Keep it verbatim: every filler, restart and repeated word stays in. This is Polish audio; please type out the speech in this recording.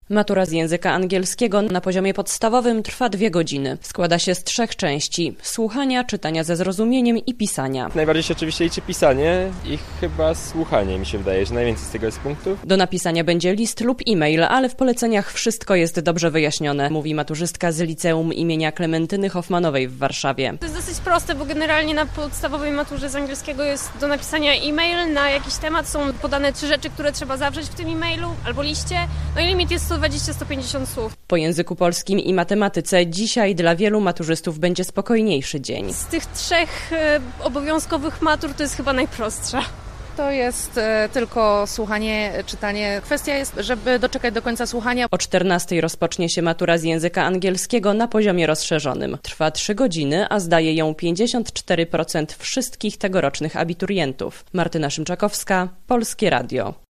Matura z języka angielskiego na poziomie podstawowym trwa dwie godziny. Składa się z trzech części: słuchania, czytania ze zrozumieniem i pisania. Najbardziej się oczywiście liczy pisanie i chyba słuchanie, mi się wydaje, że najwięcej z tego jest punktów. Do napisania będzie list lub e-mail, ale w poleceniach wszystko jest dobrze wyjaśnione, mówi maturzystka z liceum imienia Klementyny Hoffmanowej w Warszawie. To jest dosyć proste, bo generalnie na podstawowej maturze z angielskiego jest do napisania e-mail na jakiś temat. Są podane trzy rzeczy, które trzeba zawrzeć w tym e-mailu albo liście. No i limit jest sto dwadzieścia do stu pięćdziesięciu słów. Po języku polskim i matematyce dzisiaj dla wielu maturzystów będzie spokojniejszy dzień. Z tych trzech e, obowiązkowych matur to jest chyba najprostsza. To jest e, tylko słuchanie, czytanie. Kwestia jest, żeby doczekać do końca słuchania. O czternastej rozpocznie się matura z języka angielskiego na poziomie rozszerzonym. Trwa trzy godziny, a zdaje ją pięćdziesiąt cztery procent wszystkich tegorocznych abiturientów. Martyna Szymczakowska, Polskie Radio.